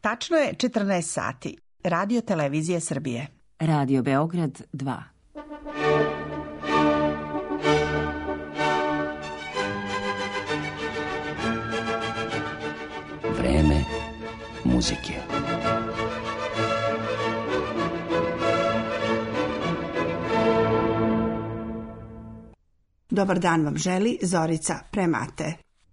Tačno je 14 sati. Radio Televizije Srbije. Radio Beograd 2. Vreme muzike. Dobar dan vam želi Zorica Premate.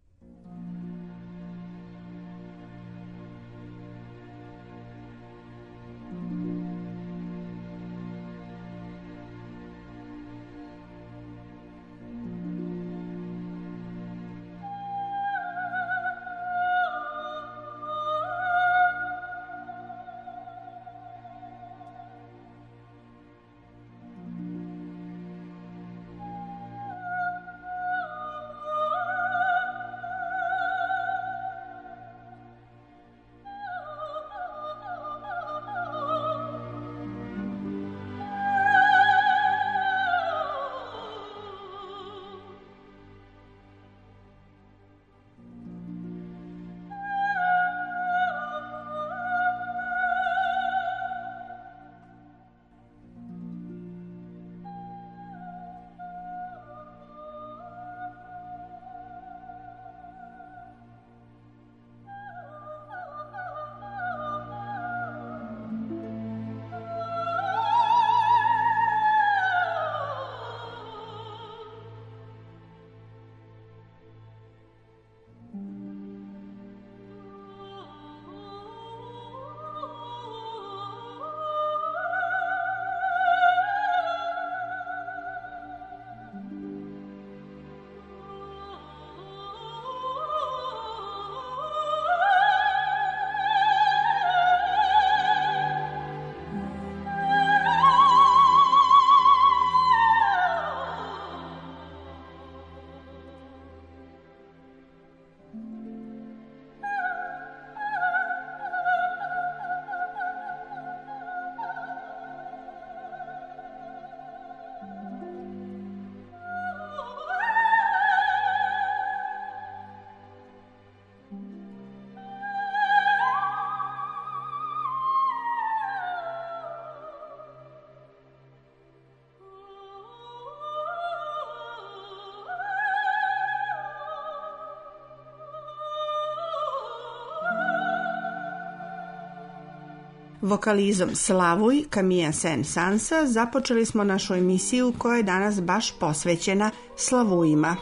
Vokalizom Slavuj Camille Saint-Sansa započeli smo našu emisiju koja je danas baš posvećena Slavujima.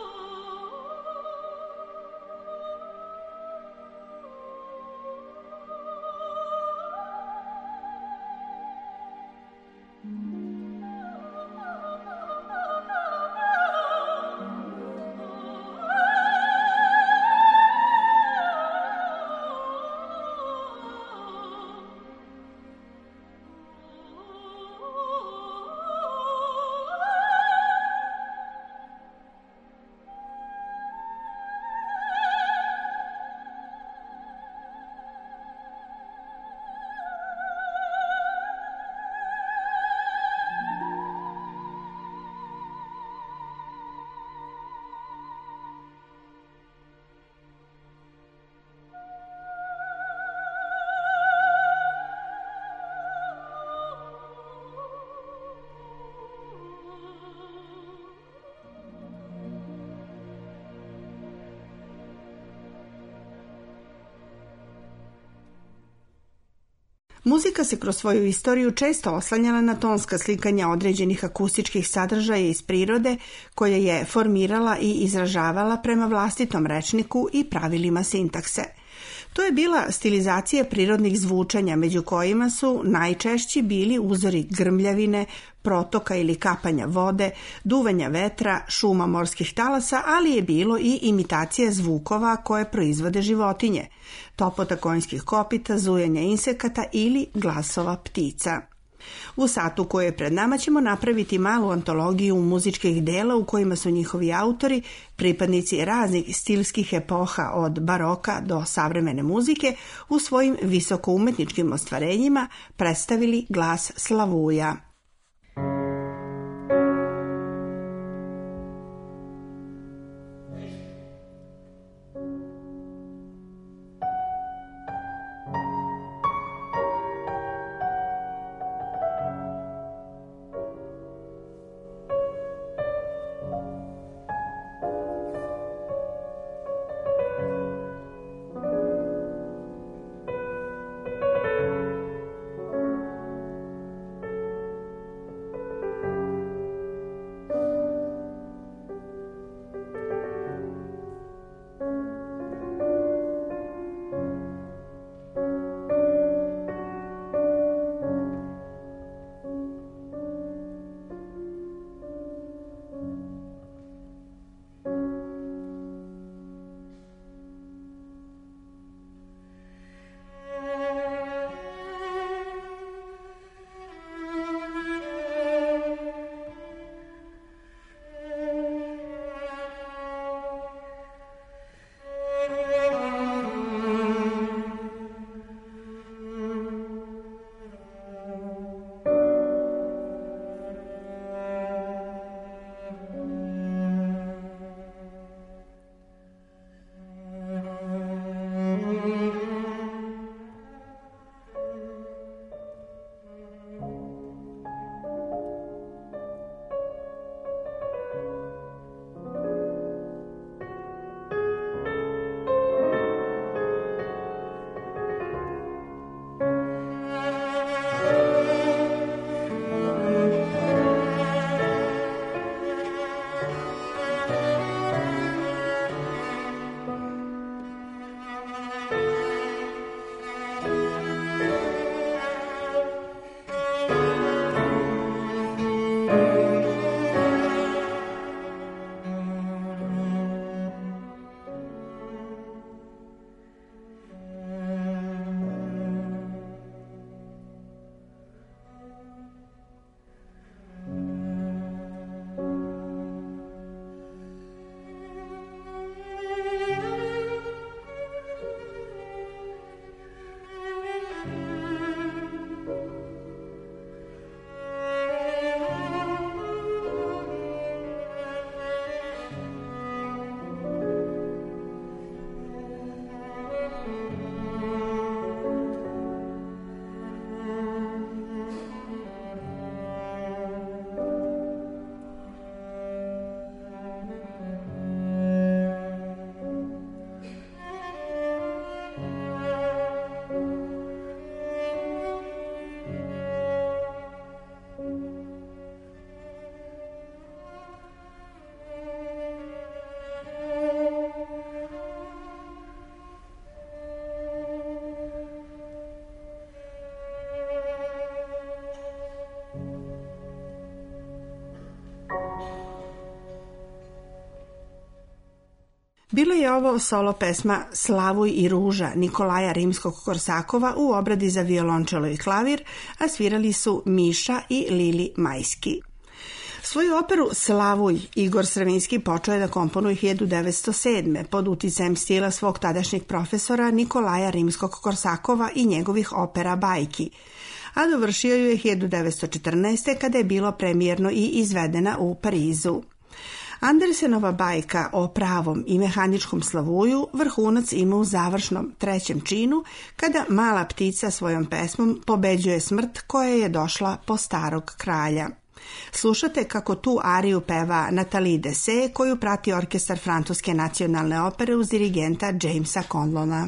Muzika se kroz svoju istoriju često oslanjala na tonska slikanja određenih akustičkih sadržaja iz prirode koje je formirala i izražavala prema vlastitom rečniku i pravilima sintakse. To je bila stilizacija prirodnih zvučanja, među kojima su najčešći bili uzori grmljavine, protoka ili kapanja vode, duvanja vetra, šuma morskih talasa, ali je bilo i imitacija zvukova koje proizvode životinje, topota konjskih kopita, zujanja insekata ili glasova ptica. U satu koji je pred nama ćemo napraviti malu antologiju muzičkih dela u kojima su njihovi autori, pripadnici raznih stilskih epoha od baroka do savremene muzike, u svojim visokoumetničkim ostvarenjima predstavili glas Slavuja. Bila je ovo solo pesma Slavuj i ruža Nikolaja Rimskog-Korsakova u obradi za violončelo i klavir, a svirali su Miša i Lili Majski. Svoju operu Slavuj Igor Stravinski počeo je da komponuje 1907. pod uticajem stila svog tadašnjeg profesora Nikolaja Rimskog-Korsakova i njegovih opera bajki, a dovršio ju je 1914. kada je bilo premijerno i izvedena u Parizu. Andersenova bajka o pravom i mehaničkom Slavuju vrhunac ima u završnom 3. činu kada mala ptica svojom pesmom pobeđuje smrt koja je došla po starog kralja. Slušate kako tu ariju peva Nathalie Dessay, koju prati orkestar Francuske nacionalne opere uz dirigenta Jamesa Conlona.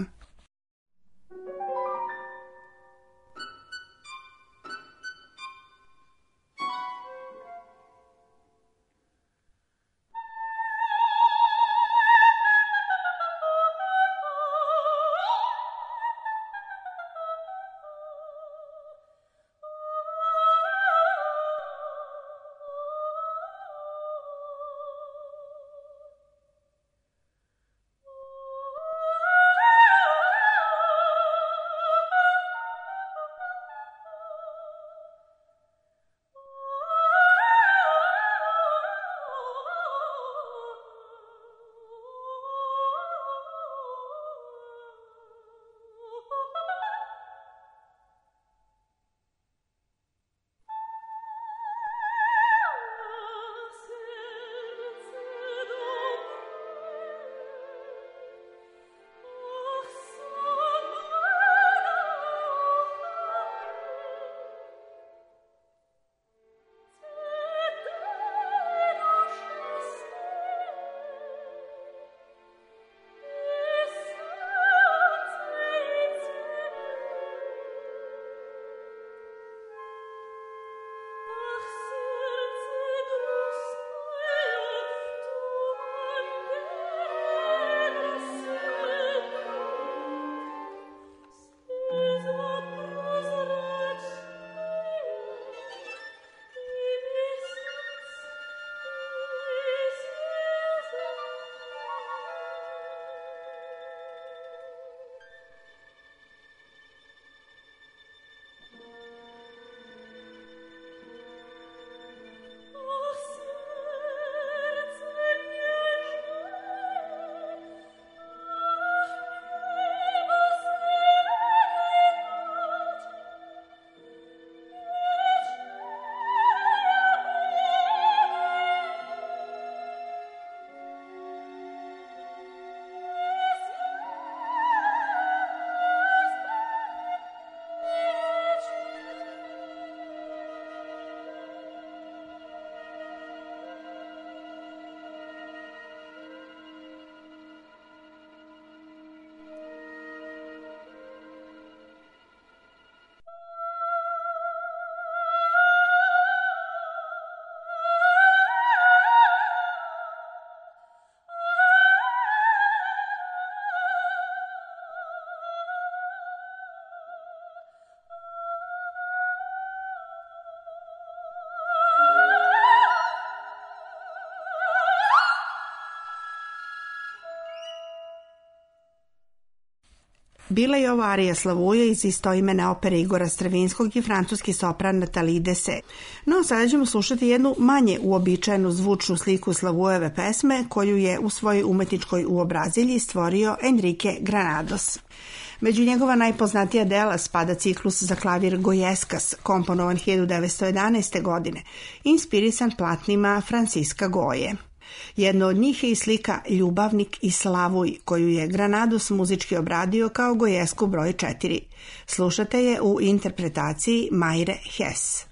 Bila je ovo arija Slavuja iz istoimene opere Igora Stravinskog i francuski sopran Nathalie Dessay. No, sada ćemo slušati jednu manje uobičajenu zvučnu sliku Slavujeve pesme koju je u svojoj umetničkoj uobrazilji stvorio Enrique Granados. Među njegova najpoznatija dela spada ciklus za klavir Gojeskas, komponovan 1911. godine, inspirisan platnima Franciska Goje. Jedno od njih je i slika Ljubavnik i Slavuj, koju je Granados muzički obradio kao Gojesku broj 4. Slušate je u interpretaciji Mayre Hess.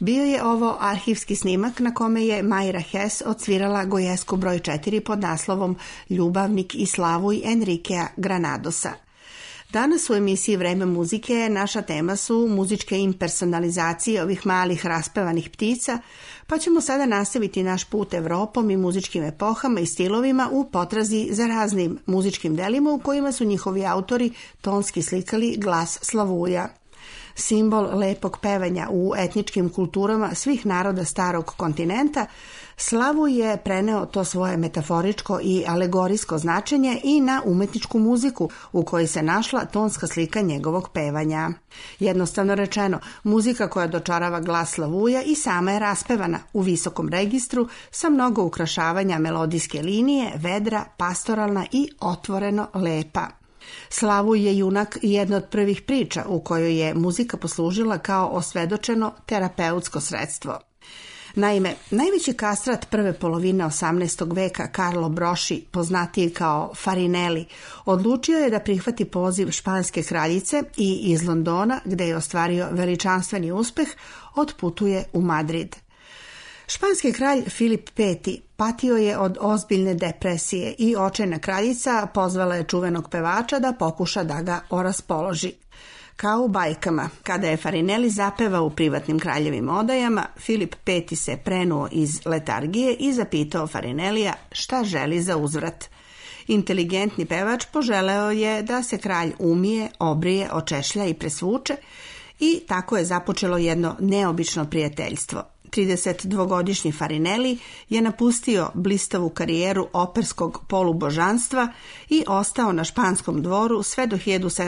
Bio je ovo arhivski snimak na kome je Majra Hess odsvirala Gojesku broj 4 pod naslovom Ljubavnik i Slavuj Enrikea Granadosa. Danas u emisiji Vreme muzike naša tema su muzičke impersonalizacije ovih malih raspevanih ptica, pa ćemo sada nastaviti naš put Evropom i muzičkim epohama i stilovima u potrazi za raznim muzičkim delima u kojima su njihovi autori tonski slikali glas slavuja. Simbol lepog pevanja u etničkim kulturama svih naroda starog kontinenta, Slavuj je preneo to svoje metaforičko i alegorijsko značenje i na umetničku muziku u kojoj se našla tonska slika njegovog pevanja. Jednostavno rečeno, muzika koja dočarava glas Slavuja i sama je raspevana u visokom registru sa mnogo ukrašavanja melodijske linije, vedra, pastoralna i otvoreno lepa. Slavuj je junak jedna od prvih priča u kojoj je muzika poslužila kao osvedočeno terapeutsko sredstvo. Naime, najveći kastrat prve polovine 18. veka Carlo Broschi, poznatiji kao Farinelli, odlučio je da prihvati poziv španske kraljice i iz Londona, gde je ostvario veličanstveni uspeh, otputuje u Madrid. Španski kralj Filip V patio je od ozbiljne depresije i očajna kraljica pozvala je čuvenog pevača da pokuša da ga oraspoloži. Kao u bajkama, kada je Farinelli zapevao u privatnim kraljevim odajama, Filip V se prenuo iz letargije i zapitao Farinellija šta želi za uzvrat. Inteligentni pevač poželeo je da se kralj umije, obrije, očešlja i presvuče i tako je započelo jedno neobično prijateljstvo. 32-godišnji Farinelli je napustio blistavu karijeru operskog polubožanstva i ostao na španskom dvoru sve do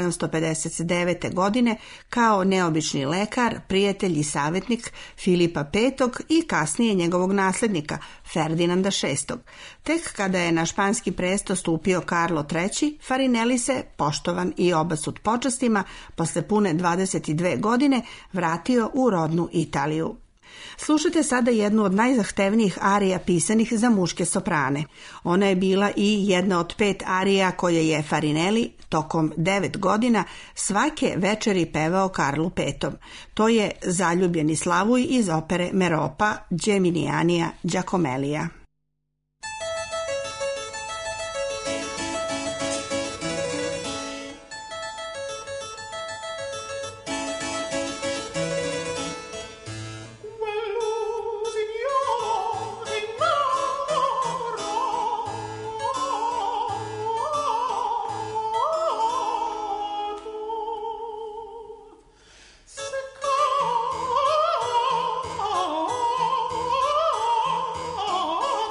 1759. godine kao neobični lekar, prijatelj i savjetnik Filipa V i kasnije njegovog naslednika Ferdinanda VI. Tek kada je na španski presto stupio Karlo III, Farinelli se, poštovan i obasut počastima, posle pune 22 godine vratio u rodnu Italiju. Slušajte sada jednu od najzahtevnijih arija pisanih za muške soprane. Ona je bila i jedna od 5 arija koje je Farinelli tokom 9 godina svake večeri pevao Karlu V. To je Zaljubljeni Slavuj iz opere Meropa Geminianija Giacomellia. Oh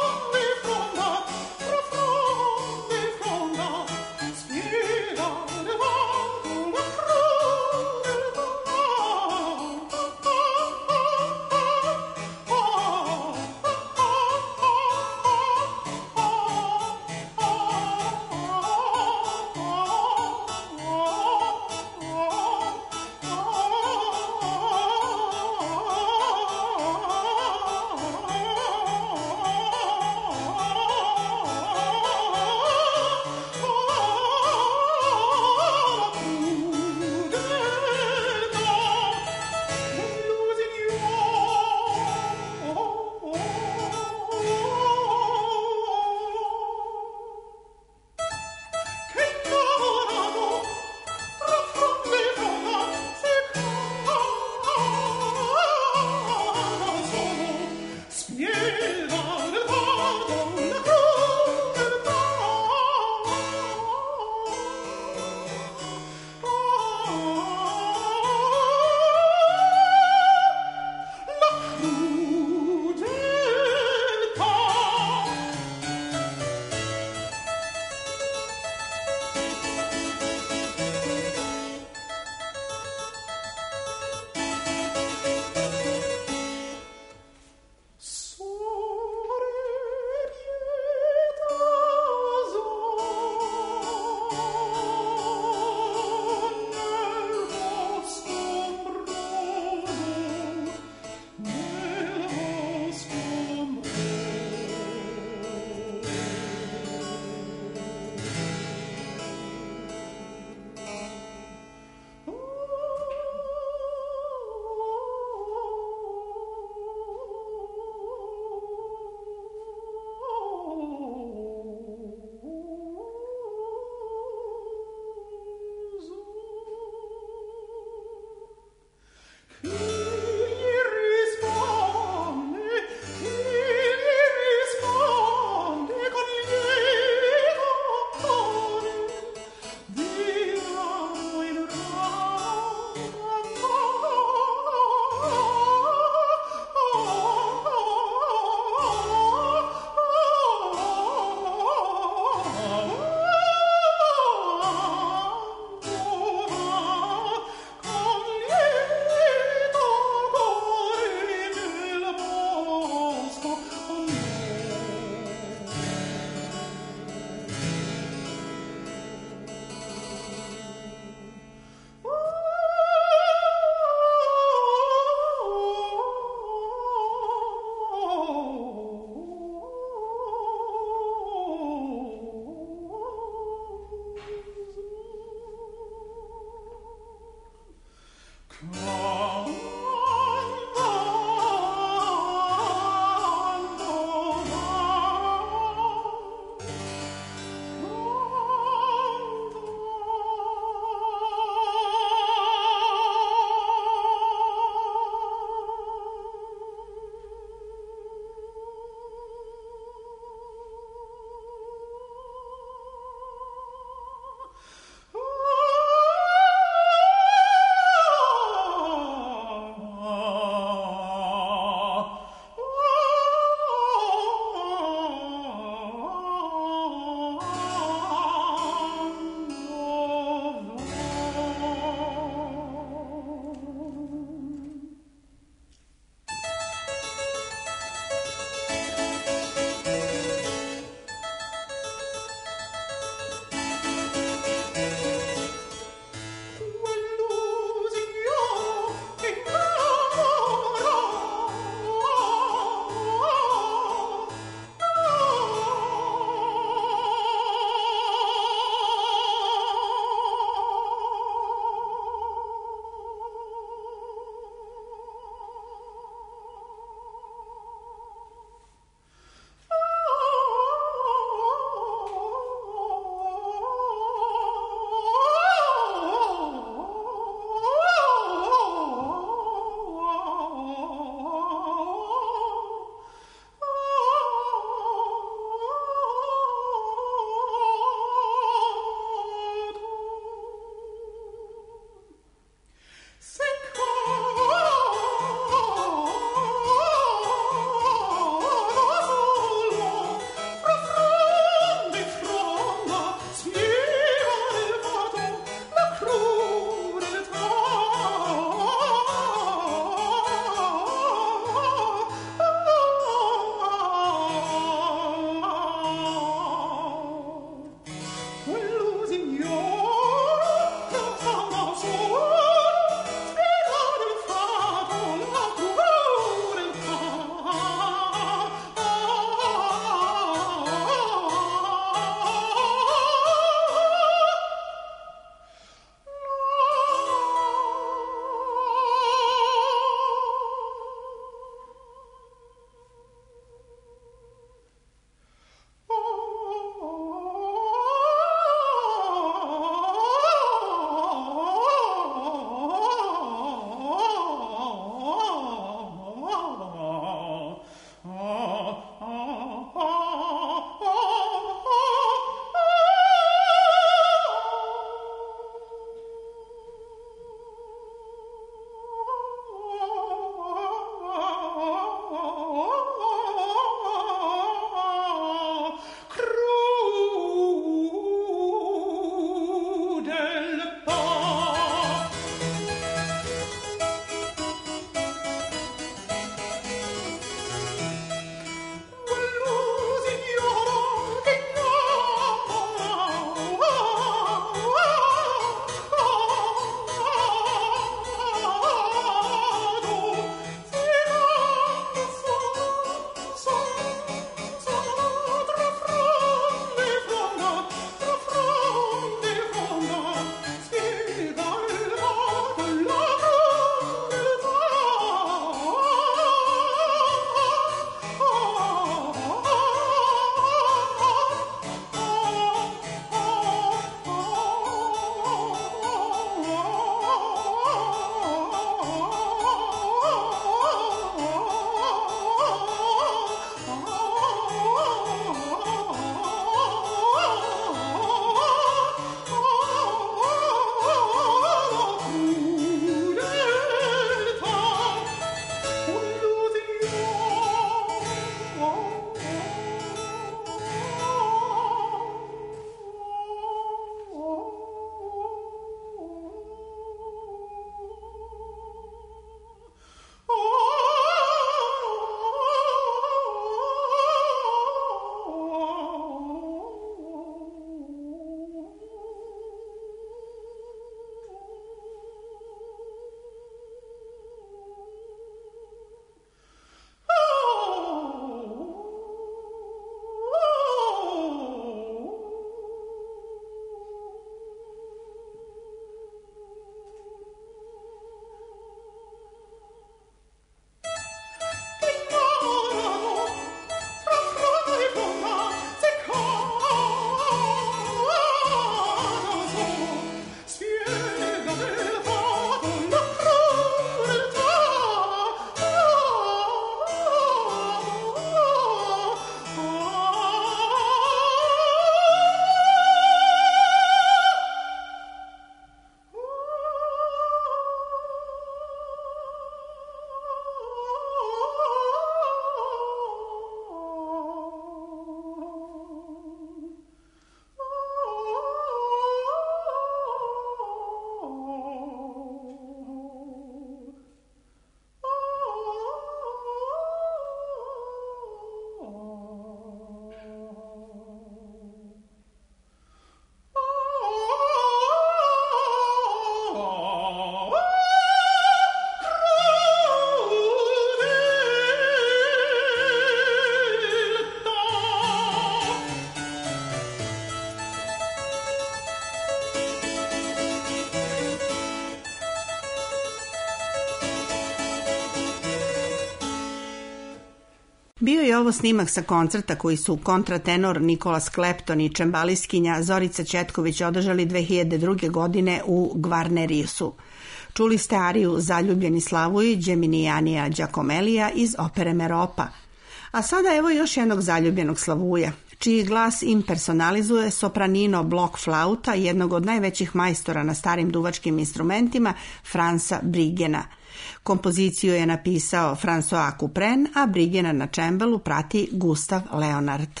Bio je ovo snimak sa koncerta koji su kontratenor Nikola Sklepton i čembaliskinja Zorica Ćetković održali 2002. godine u Gvarneriusu. Čuli ste ariju Zaljubljeni Slavuji Geminijanija Giacomelija iz opere Meropa. A sada evo još jednog zaljubljenog Slavuja, čiji glas impersonalizuje sopranino blok flauta, jednog od najvećih majstora na starim duvačkim instrumentima, Franza Brigena. Kompoziciju je napisao François Couperin, a Brigena na čembelu prati Gustav Leonard.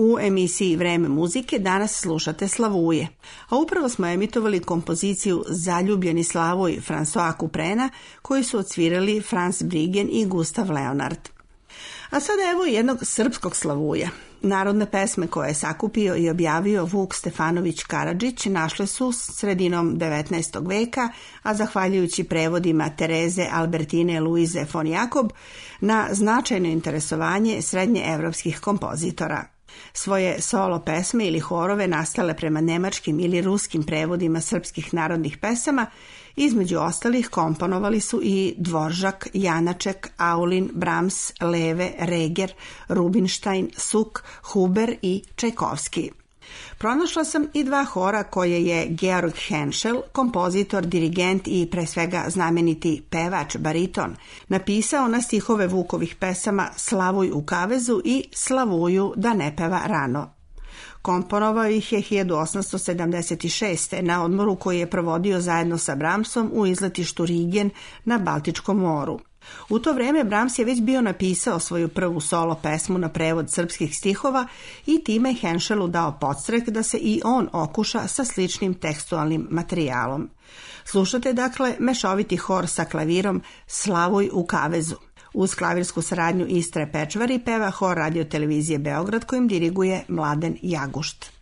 U emisiji Vreme muzike danas slušate Slavuje, a upravo smo emitovali kompoziciju Zaljubljeni Slavoj François Couprena, koji su odsvirali Franz Briggen i Gustav Leonard. A sada evo jednog srpskog Slavuja. Narodne pesme koje je sakupio i objavio Vuk Stefanović Karadžić našle su sredinom 19. veka, a zahvaljujući prevodima Tereze Albertine Luize von Jakob, na značajno interesovanje srednjeevropskih kompozitora. Svoje solo pesme ili horove nastale prema nemačkim ili ruskim prevodima srpskih narodnih pesama, između ostalih komponovali su i Dvoržak, Janaček, Aulin, Brahms, Leve, Reger, Rubinstein, Suk, Huber i Čajkovski. Pronašla sam i dva hora koje je Georg Henschel, kompozitor, dirigent i pre svega znameniti pevač, bariton, napisao na stihove Vukovih pesama Slavuj u kavezu i Slavuju da ne peva rano. Komponovao ih je 1876. na odmoru koji je provodio zajedno sa Brahmsom u izletištu Rigen na Baltičkom moru. U to vrijeme Brahms je već bio napisao svoju prvu solo pesmu na prevod srpskih stihova i time Henschelu dao podstrek da se i on okuša sa sličnim tekstualnim materijalom. Slušate dakle mešoviti hor sa klavirom Slavuj u kavezu. Uz klavirsku saradnju Istre Pečvari peva hor Radio televizije Beograd kojim diriguje Mladen Jagušt.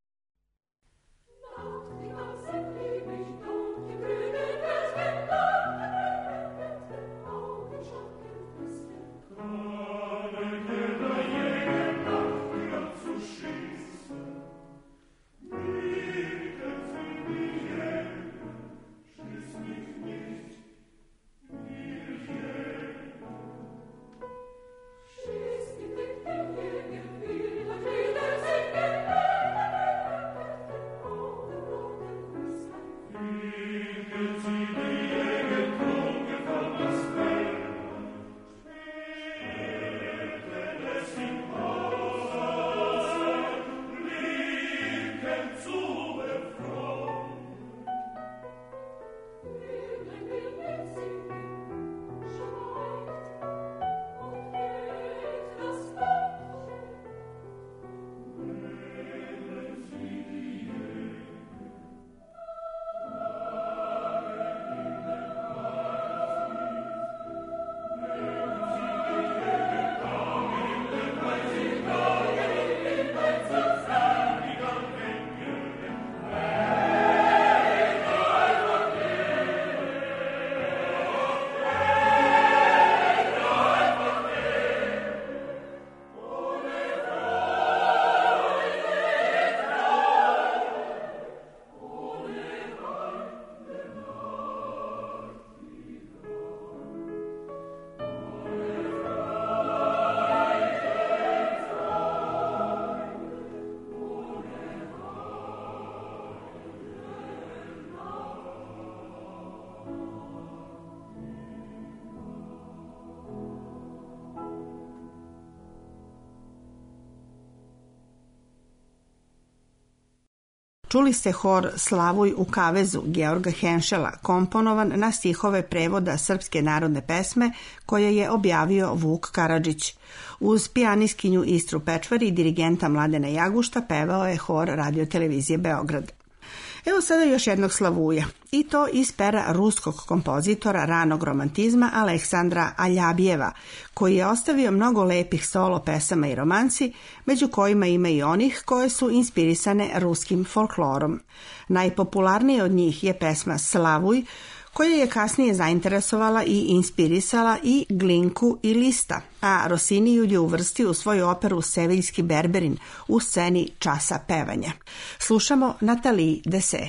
Čuli ste hor Slavuj u kavezu Georga Henschela, komponovan na stihove prevoda srpske narodne pesme koje je objavio Vuk Karadžić. Uz pijanistkinju Istru Pečvari i dirigenta Mladena Jagušta pevao je hor Radio televizije Beograd. Evo sada još jednog Slavuja, i to iz pera ruskog kompozitora ranog romantizma Aleksandra Aljabijeva, koji je ostavio mnogo lepih solo pesama i romanci, među kojima ima i onih koje su inspirisane ruskim folklorom. Najpopularnije od njih je pesma Slavuj, koja je kasnije zainteresovala i inspirisala i Glinku i Lista, a Rossini ju je uvrstio u svoju operu Seviljski berberin u sceni Časa pevanja. Slušamo Nathalie Dessay.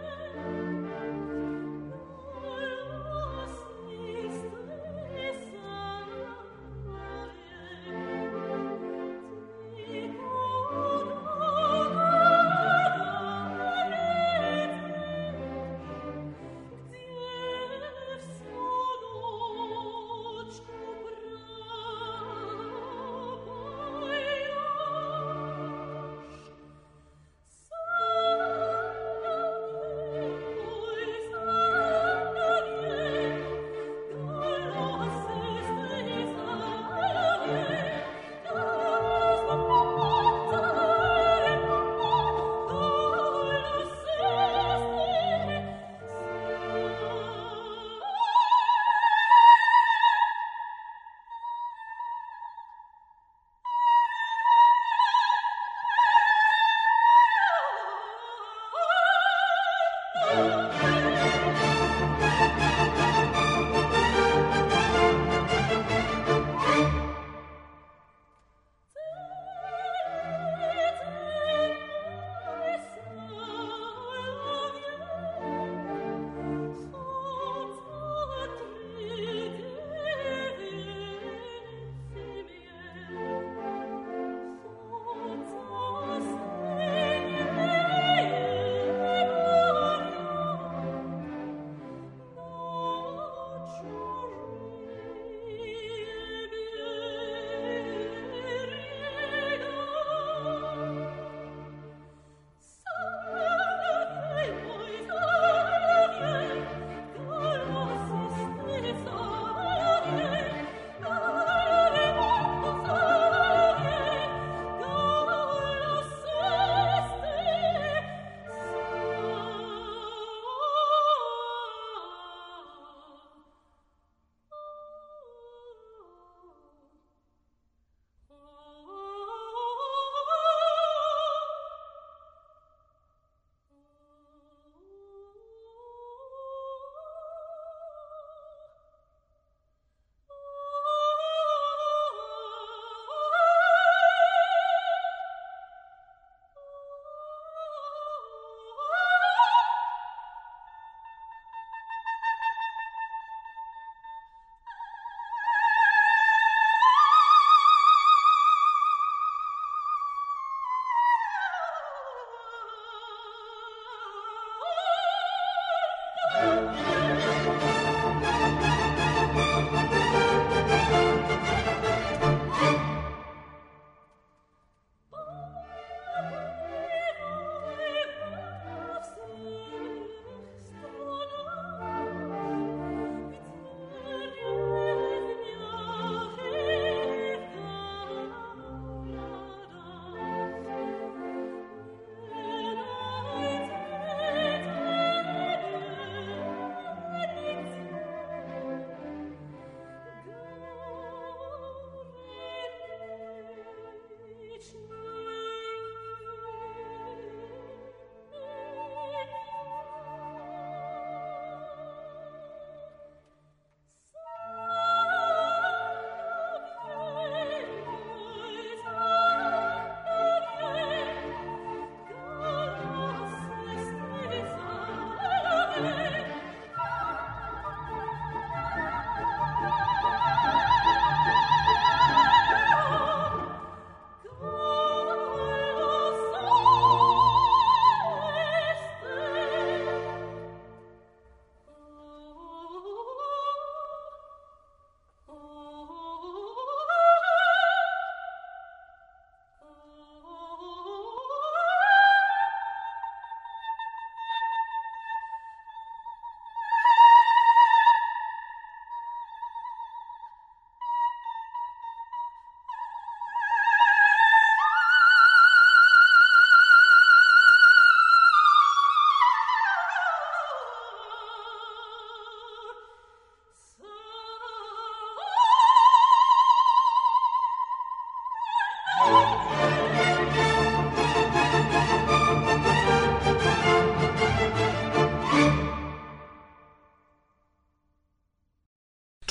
Sa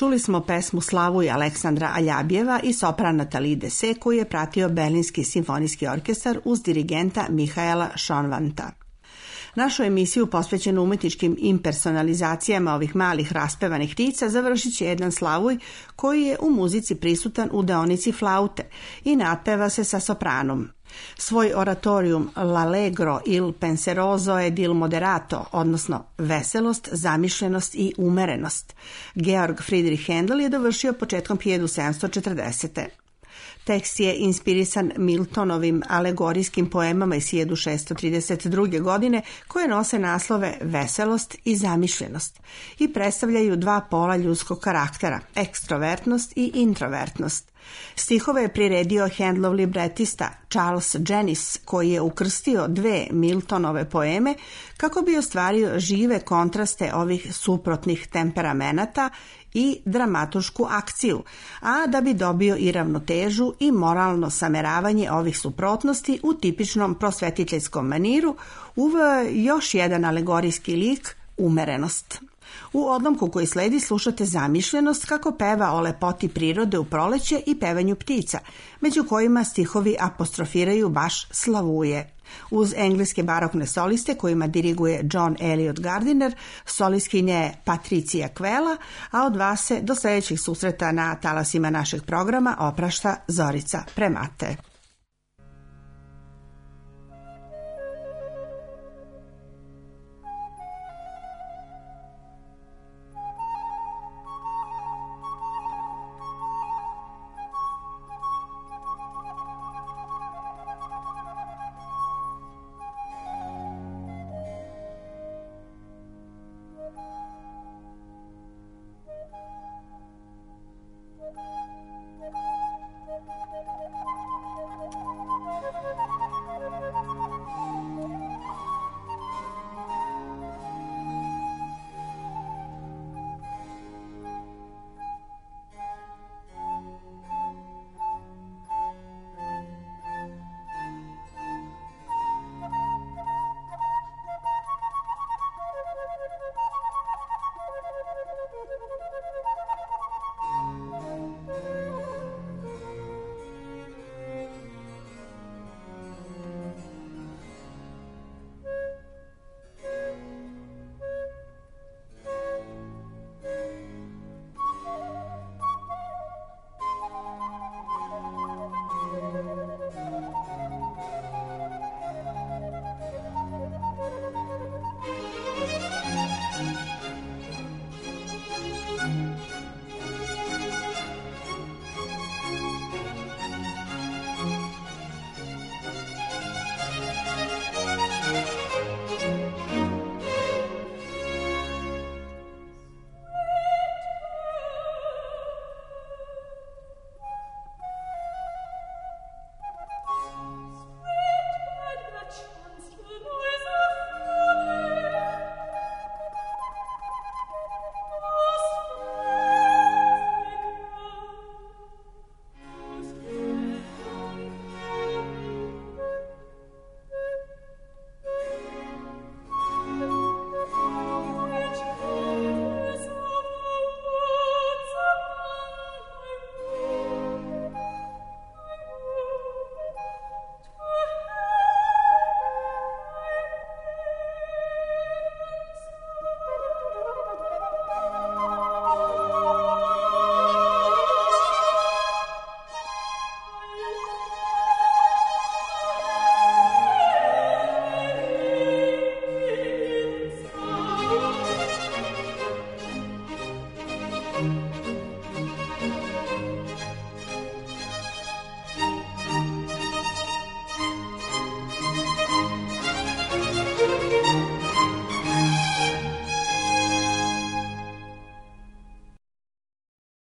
Čuli smo pesmu Slavuj Aleksandra Aljabjeva i soprana Talide Se, koju je pratio Berlinski simfonijski orkestar uz dirigenta Mihaela Šonvanta. Našu emisiju posvećenu umetničkim impersonalizacijama ovih malih raspevanih ptica završit će jedan slavuj koji je u muzici prisutan u deonici flaute i natpeva se sa sopranom. Svoj oratorium L'Allegro il penseroso ed il moderato, odnosno veselost, zamišljenost i umerenost, Georg Friedrich Händel je dovršio početkom 1740. Tekst je inspirisan Miltonovim alegorijskim poemama iz 1632. godine koje nose naslove Veselost i zamišljenost i predstavljaju dva pola ljudskog karaktera, ekstrovertnost i introvertnost. Stihove je priredio Handlov libretista Charles Jennings, koji je ukrstio dve Miltonove poeme kako bi ostvario žive kontraste ovih suprotnih temperamenata i dramaturšku akciju, a da bi dobio i ravnotežu i moralno sameravanje ovih suprotnosti u tipičnom prosvetiteljskom maniru, uveo je još jedan alegorijski lik, umerenost. U odlomku koji sledi slušate zamišljenost kako peva o lepoti prirode u proleće i pevanju ptica, među kojima stihovi apostrofiraju baš slavuje. Uz engleske barokne soliste kojima diriguje John Eliot Gardiner, solistkinja je Patricia Kvela, a od vas se do sljedećih susreta na talasima našeg programa oprašta Zorica Premate.